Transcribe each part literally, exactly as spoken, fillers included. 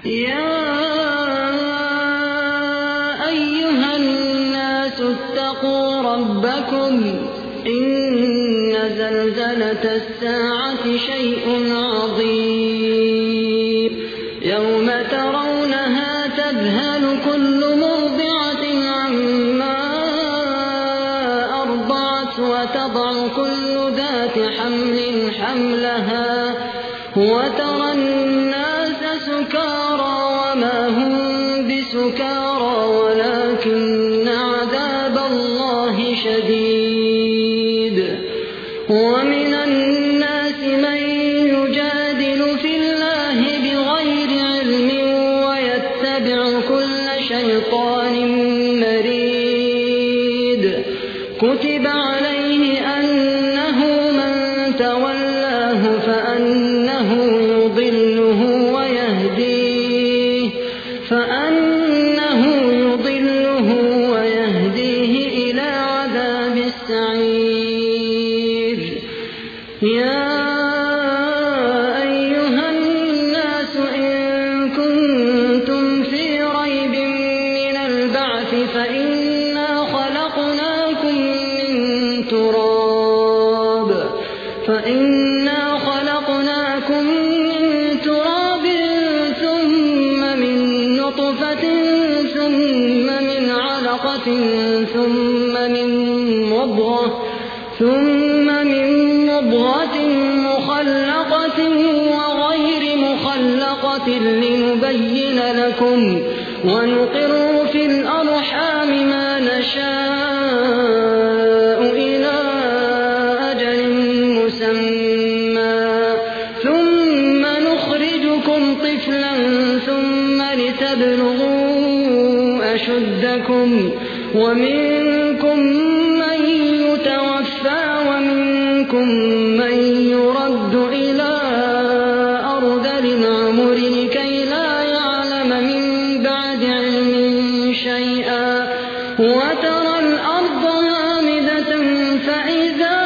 يا أيها الناس اتقوا ربكم إن زلزلة الساعة شيء عظيم يوم ترونها تذهل كل مرضعة عما أرضعت وتضع كل ذات حمل حملها وترى الناس سكارى وما هم بسكارى ولكن عذاب الله شديد ومن الناس من يجادل في الله بغير علم ويتبع كل شيطان مريد كتب عليه أنه من تولاه فأنه يضله ويهديه فأنه يضله ويهديه إلى عذاب السعير يا أيها الناس إن كنتم في ريب من البعث فإنا خلقناكم من تراب فإنا خلقناكم من تراب ثم من نطفة ثم من علقة ثم من مضغة ثم من مضغة مخلقة وغير مخلقة لنبين لكم ونقر في الأرحام ما نشاء إلى أجل مسمى ثم نخرجكم طفلا ثم لتبلغوا أشدكم ومنكم من يتوفى ومنكم من يرد إلى أرذل العمر لكي لا يعلم من بعد علم شيئا وترى الأرض هامدة فإذا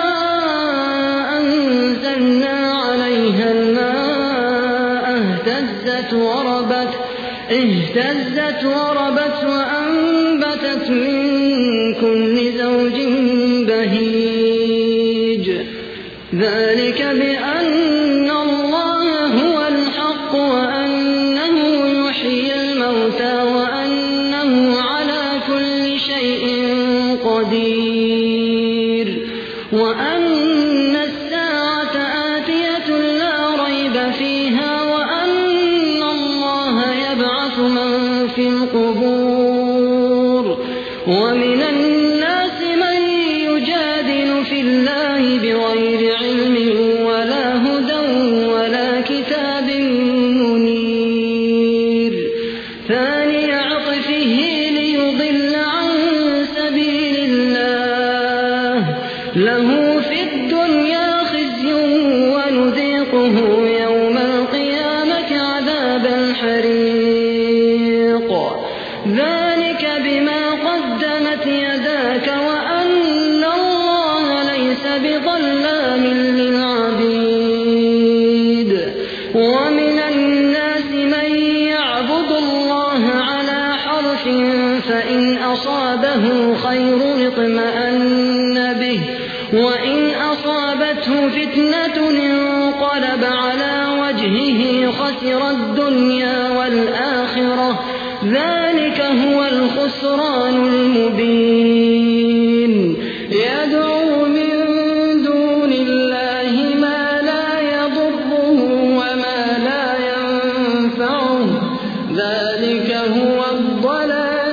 أنزلنا عليها الماء اهتزت وربت اهتزت وربت وأنبتت من كل زوج بهيج ذلك بأن الله هو الحق وأنه يحيي الموتى وأنه على كل شيء قدير وأن الساعة آتية لا ريب فيها وأن الله يبعث من في القبور ومن الناس من يجادل في الله بغير علم ولا هدى ولا كتاب منير ثاني عطفه ليضل عن سبيل الله له في الدنيا خزي ونذيقه يوم القيامة عذاب الحريق ذلك بما قدمت يداك وأن الله ليس بظلام للعبيد ومن الناس من يعبد الله على حرف فإن أصابه خير اطمأن به وإن أصابته فتنة انقلب على وجهه خسر الدنيا والآخرة ذلك هو الخسران المبين يدعو من دون الله ما لا يضره وما لا ينفعه ذلك هو الضلال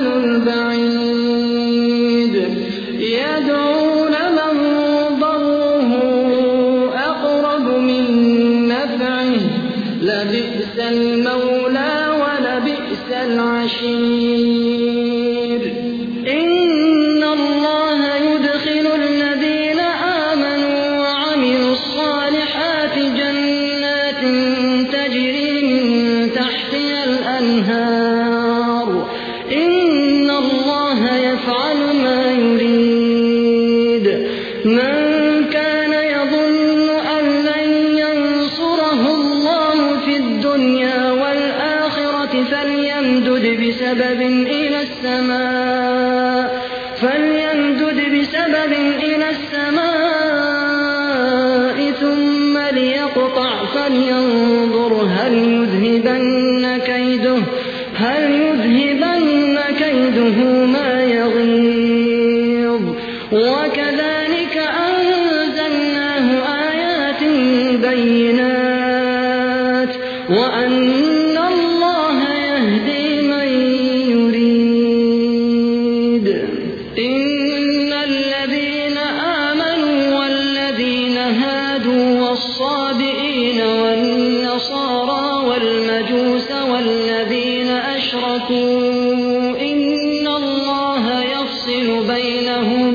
البعيد يدعون من ضره أقرب من نفعه لبئس المولى ولبئس العشير إن الله يدخل الذين آمنوا وعملوا الصالحات جنات تجري من تحتها الأنهار إن الله يفعل ما يريد من كان يظن أن لن ينصره الله في الدنيا والآخرة السماوات فليمدد بسبب إلى السماء فليمدد بسبب إلى السماء ثم ليقطع فلينظر هل يذهبن كيده هل يذهبن كيده ما يغيظ. وكذلك أنزلناه آيات بينات وأن الله يهدي من يريد. إن الذين آمنوا والذين هادوا والصابئين والنصارى والمجوس والذين أشركوا إن الله يفصل بينهم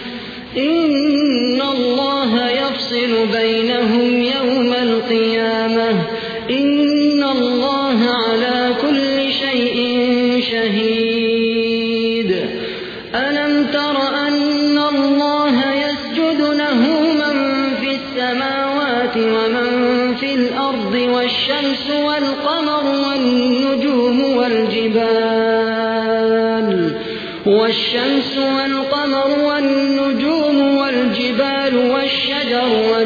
إن الله يفصل بينهم يوم القيامة إن الله على كل شيء شهيد. ألم تر أن الله يسجد له من في السماوات ومن في الأرض والشمس والقمر والنجوم والجبال والشمس والقمر والنجوم والجبال والشجر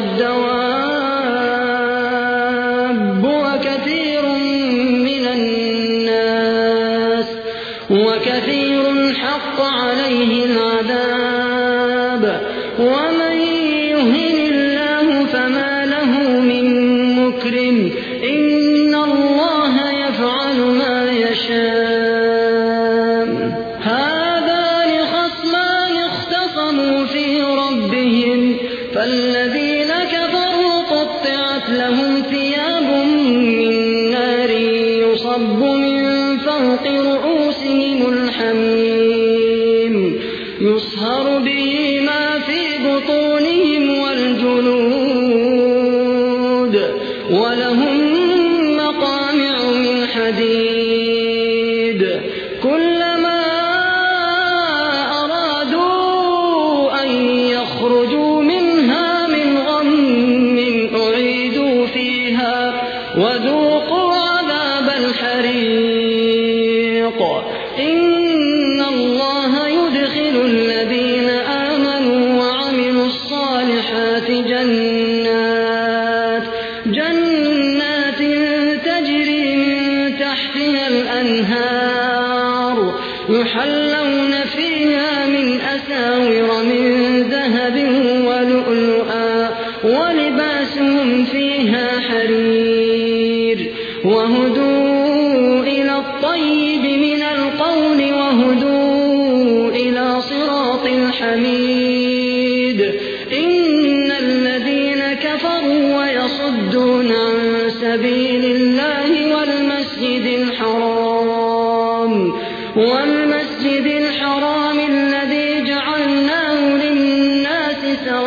والدواب وكثير من الناس وكثير حق عليه العذاب. ومن يهن الله فما له من مكرم إن الله يفعل ما يشاء. هذان خصمان اختصموا في ربهم فالذين كفروا قطعت لهم ثياب من نار يصب من فوق رؤوسهم الحميم يصهر به ما في بطونهم والجلود ولهم مقامع من حديد كلما أرادوا أن يخرجوا منها من غم أعيدوا فيها وذوقوا عذاب الحريق. إن الله يدخل الذين آمنوا وعملوا الصالحات جنات جنات تجري من تحتها الأنهار يحلون فيها من أساور من ذهب ولؤلؤا ولباسهم فيها حرير وهدوا إلى الطيب من القول وهدوا إلى صراط الحميد. إن الذين كفروا ويصدون عن سبيل الله والمسجد الحرام والمسجد الحرام الذي جعلناه للناس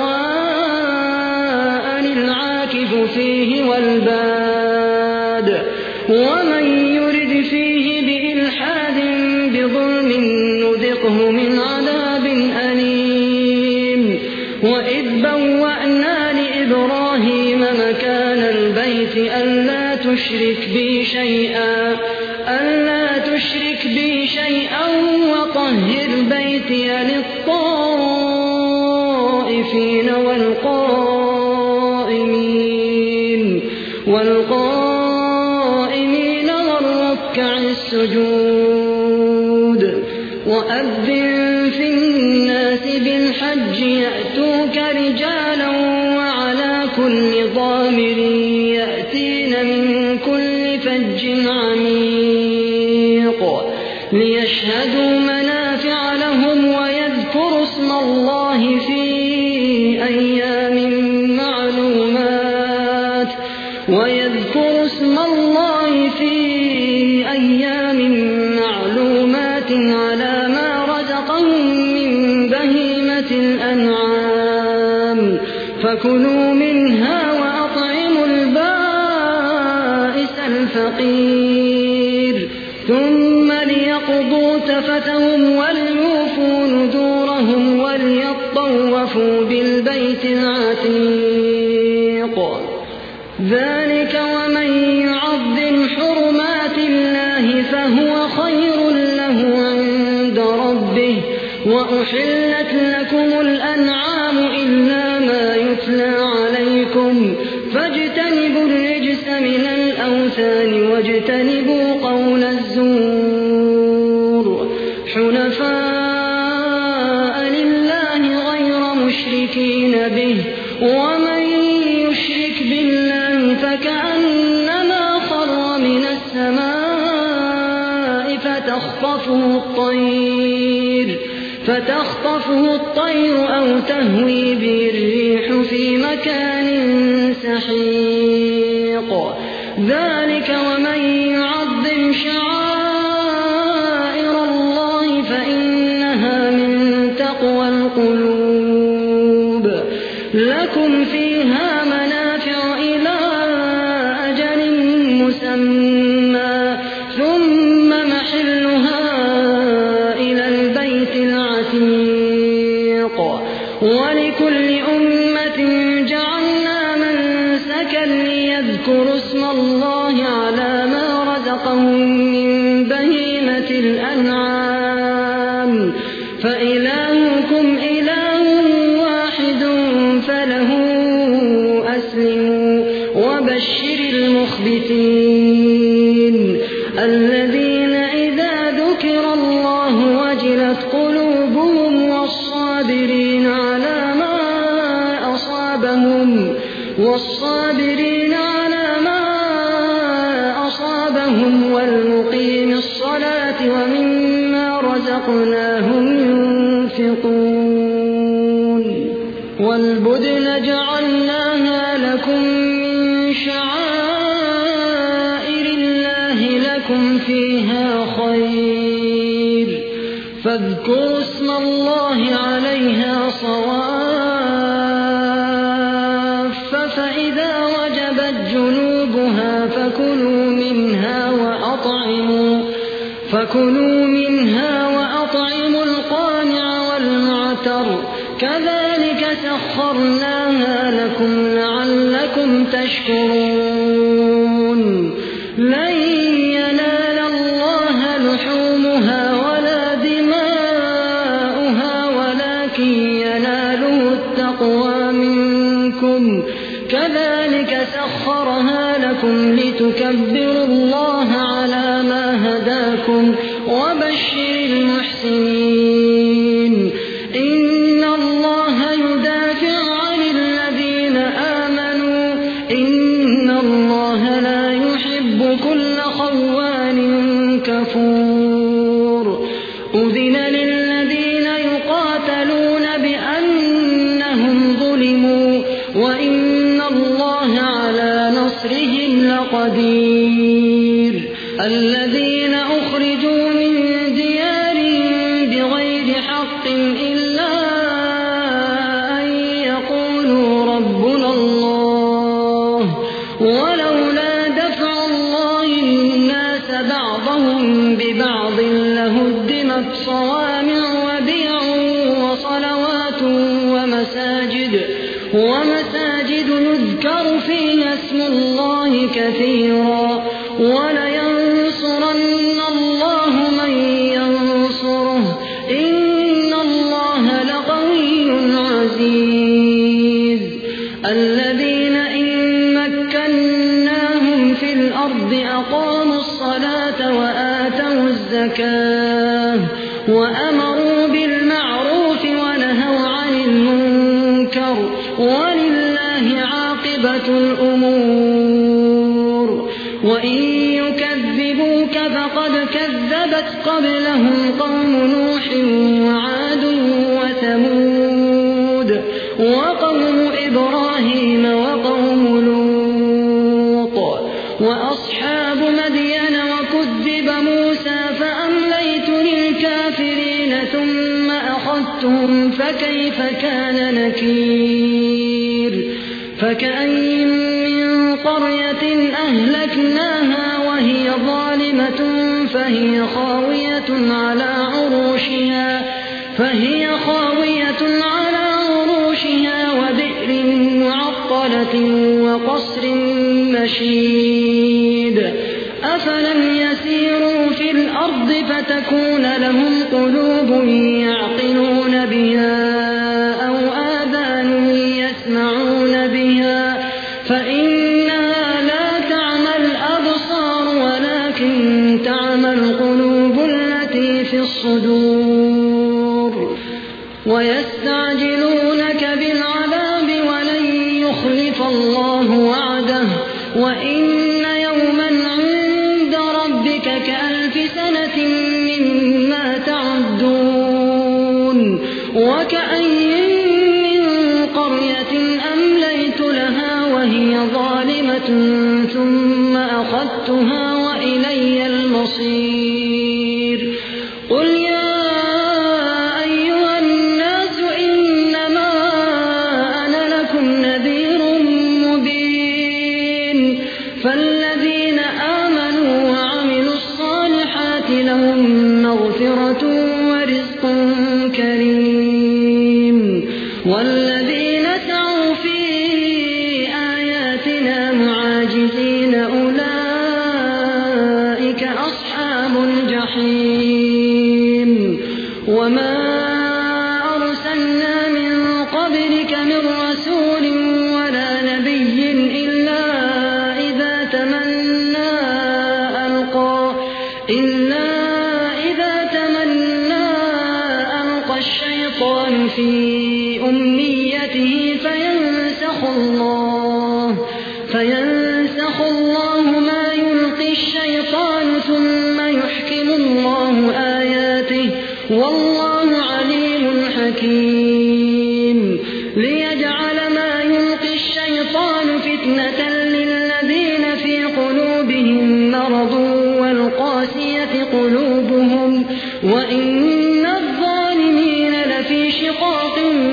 سواء العاكف فيه والباد ومن يرد فيه بإلحاد بظلم نذقه من عذاب أليم. وإذ بوأنا لإبراهيم مكان البيت ألا تشرك بي شيئا ألا تشرك بي شيئا وطهر بيتي للطائفين والقائمين والقائمين والركع السجود. وأذن في الناس بالحج يأتوك رجالا وعلى كل ضامر يأتين من كل فج عميق ليشهدوا منافع لهم ويذكروا اسم الله في أيام معلومات ويذكروا اسم الله في أيام معلومات على ما رزقهم من بهيمة الأنعام فكلوا منها وأطعموا البائس الفقير ثم ليقضوا تفتهم وليوفوا نذورهم وليطوفوا بالبيت العتيق. ذلك ومن يعظم حرمات الله فهو خير له عند ربه وأحلت لكم الأنعام إلا ما يتلى عليكم فاجتنبوا الرجس من الأوثان واجتنبوا قول الزور حنفاء لله غير مشركين به ومن يشرك بالله فكأنما خر من السماء فتخطفه الطير فتخطفه الطير أو تهوي به الريح في مكان سحيق ذلك ومن يعظم شعائر الله فإنها من تقوى القلوب لكم فيها منافع إلى أجل مسمى ثم محلها إلى البيت العتيق ولكل أمة جعلنا منسكا ليذكروا اسم الله على ما رزقهم من بهيمة الأنعام فإلهكم إله واحد فله أسلموا وبشر المخبتين الذين إذا ذكر الله وجلت قلوبهم والصابرين على ما أصابهم والصابرين على ما أصابهم والمقيم الصلاة ومما رزقناهم ينفقون والبدن جعلناها لكم من شعائر الله لكم فيها خير فاذكروا اسم الله عليها صواف فإذا وجبت جنوبها فكلوا منها وأطعموا فكلوا منها وأطعموا القانع والمعتر كذلك سخرناها لكم لعلكم تشكرون لن ينال الله لحومها ولا دماؤها ولكن يناله التقوى منكم كذلك سخرها لكم لتكبروا الله على ما هداكم وبشر المحسنين إن الله يدافع عن الذين آمنوا إن الله لا يحب كل خوان كفور أذن للذين يقاتلون بأنهم ظلموا وإن الله على نصرهم لقدير الذين أخرجوا من ديارهم بغير حق إلا أن يقولوا ربنا الله ولولا دفع الله الناس بعضهم ببعض لهدمت صوامع وبيع وصلوات ومساجد ومساجد يذكر فيها اسم الله كثيرا ولينصرن الله من ينصره إن الله لقوي عزيز الذين إن مكناهم في الأرض أقاموا الصلاة وآتوا الزكاة وأمروا بالمعروف ونهوا عن المنكر ولله عاقبة الأمور وإن يكذبوك فقد كذبت قبلهم قوم نوح وعاد وثمود وقوم إبراهيم وقوم لوط وأصحاب مدين وكذب موسى فأمليت للكافرين ثم أخذتهم فكيف كان نكير فكأين من قرية أهلكناها وهي ظالمة فهي خاوية على عروشها فهي خاوية على عروشها وبئر معطلة وقصر مشيد أفلم يسيروا الأرض فتكون لهم قلوب يعقلون بها أو آذان يسمعون بها فإنها لا تعمى الأبصار ولكن تعمى القلوب التي في الصدور ويستعجلونك بالعذاب ولن يخلف الله وعده وإن يوما عند ربك كألف سنة مما تعدون وكأي من قرية أمليت لها وهي ظالمة ثم أخذتها وإلي المصير قل يا أيها الناس إنما أنا لكم نذير مبين فالذين آمنوا وعملوا الصالحات لهم مغفرة ورزق كريم والذين سعوا في آياتنا معاجزين أولئك أصحاب الجحيم وما أرسلنا من قبلك من رسول ولا نبي إلا إذا تمنى ألقى إلا إذا تمنى ألقى الشيطان في أمنيته فينسخ الله فينسخ الله ما يلقي الشيطان ثم يحكم الله آياته والله عليم حكيم ليجعل ما يلقي الشيطان فتنة للذين في قلوبهم مرض والقاسية قلوبهم وإن الظالمين لفي شقاق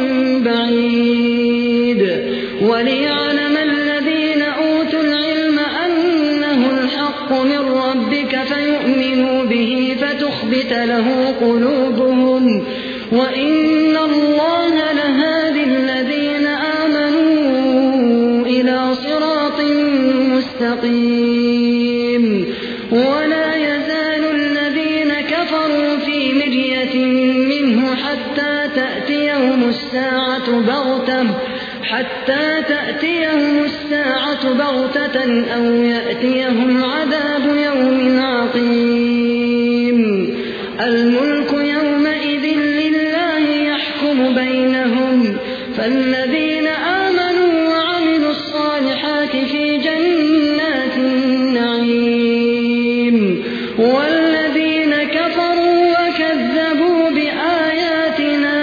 بعيد وليعلم الذين أوتوا العلم أنه الحق من ربك فيؤمنوا به فتخبت له قلوبهم وإن الله لهادي الذين آمنوا إلى صراط مستقيم ولا يزال الذين كفروا في مرية منه حتى تأتيهم الساعة بغتة حتى تأتيهم الساعة بغتة أو يأتيهم عذاب يوم عقيم الملك يومئذ لله يحكم بينهم فالذين آمنوا وعملوا الصالحات في جنات النعيم والذين كفروا وكذبوا بآياتنا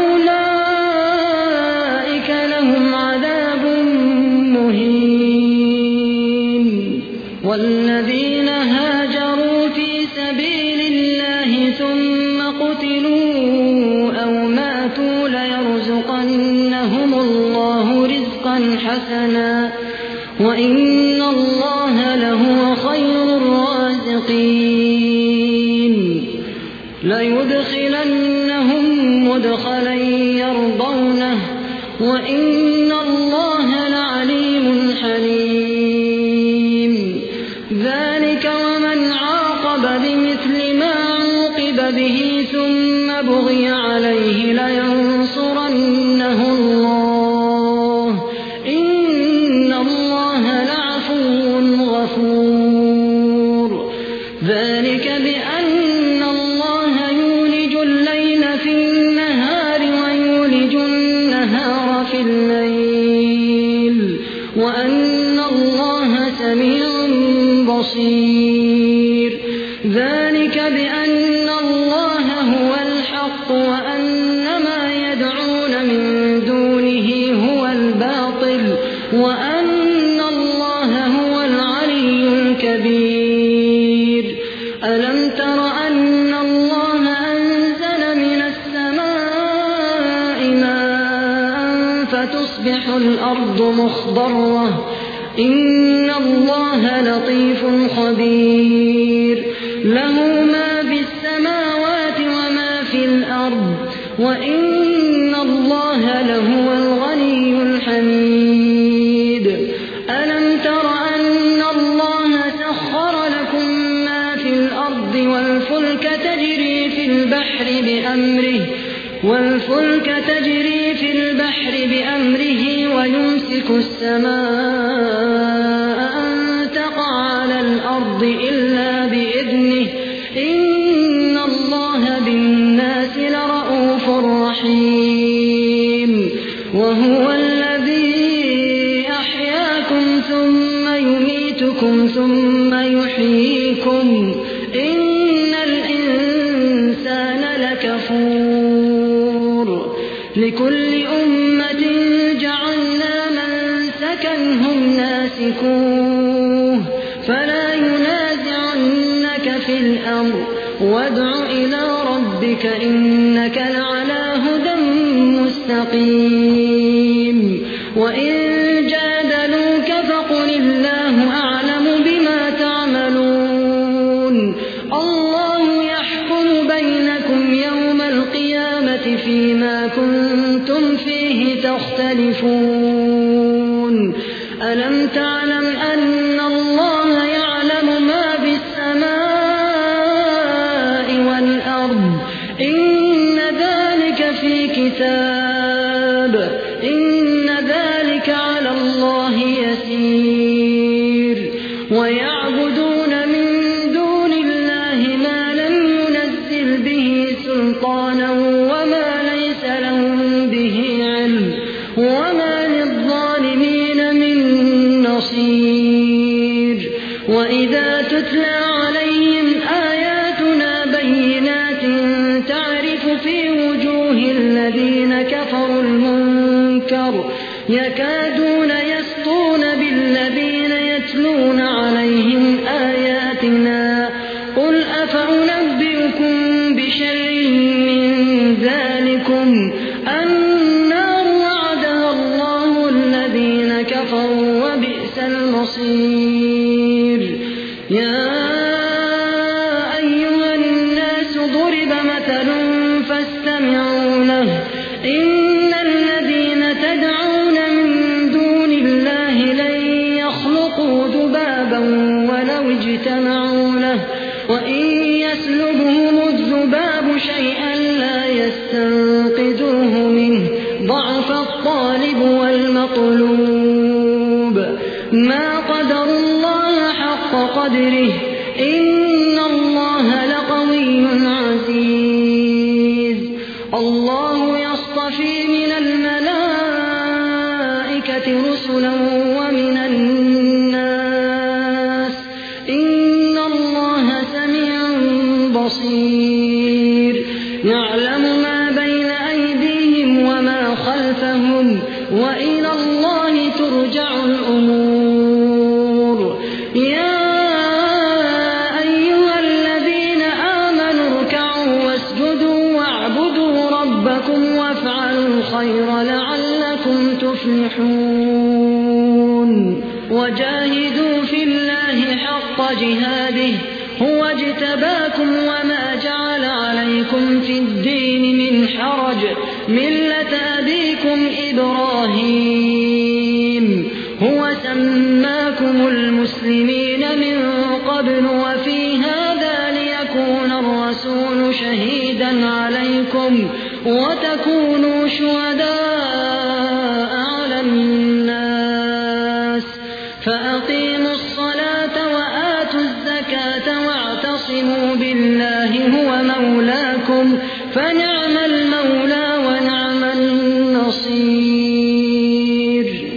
فأولئك لهم عذاب مهين والذين هاجروا في سبيل الله ثم قتلوا أو ماتوا ليرزقنهم الله رزقا حسنا وإن الله لهو خير الرازقين ليدخلنهم مدخلا يرضونه وإن الله لعليم حليم ذلك ومن عاقب بمثل ما عوقب به ثم بغي عليه لينصرنه الله إن الله لعفو غفور ذلك بأن الله يولج الليل في النهار ويولج النهار في الليل وأن الله سميع بصير ذلك بأن الله هو الحق وأن ما يدعون من دونه هو الباطل وأن الله هو العلي الكبير ألم تر أن الله أنزل من السماء ماء فتصبح الأرض مخضرة إن الله لطيف خبير له ما في السماوات وما في الأرض وإن الله لهو الغني الحميد ألم تر أن الله سخر لكم ما في الأرض والفلك تجري في البحر بأمره والفلك تجري في البحر بأمره ويمسك السماء أن تقع على الأرض إلا بإذنه إن الله بالناس لرءوف رحيم وهو الذي أحياكم ثم يميتكم ثم يحييكم إن الإنسان لكفور لكل أمة جعلنا منسكا هم ناسكوه فلا ينازعنك في الأمر وادع إلى ربك إنك لعلى هدى مستقيم وإن جادلوك فقل الله أعلم بما تعملون الله يحكم بينكم يوم القيامة فيما كنتم فيه تختلفون ألم تعلم أن الله يعلم ما في السماء والأرض إن ذلك في كتاب إن ذلك على الله يسير ويعبدون من دون الله ما لم ينزل به سلطانا وما ليس لهم به علم وما للظالمين من نصير وإذا تتلى عليهم آياتنا بينات تعرف في وجوه الذين كفروا المنكر يكادون يسطون بالذين يتلون عليهم آياتنا قل أفأنبئكم بشر من ذلكم النار وعدها الله الذين كفروا وبئس المصير يا أيها الناس ضرب مثل فاستمعوا له إن الذين تدعون من دون الله لن يخلقوا ذبابا ولو اجتمعوا له وإن يسلبهم الذباب شيئا لا يستنقذوه منه ضعف الطالب والمطلوب ما قدر الله حق قدره إن الله لقوي عزيز الله يصطفي من الملائكة رسلا ومن الناس إن الله سميع بصير يعلم ما بين أيديهم وما خلفهم وإلى الله ترجع الأمور يا أيها الذين آمنوا اركعوا واسجدوا واعبدوا ربكم وافعلوا الخير لعلكم تفلحون وجاهدوا في الله حق جهاده هو اجتباكم وما جعل عليكم في الدين من حرج ملة أبيكم إبراهيم هو سماكم المسلمين من قبل وفي هذا ليكون الرسول شهيدا عليكم وتكونوا شهداء على الناس فأقيموا الصلاة وآتوا الزكاة واعتصموا بالله هو مولاكم فنعم المولى ونعم النصير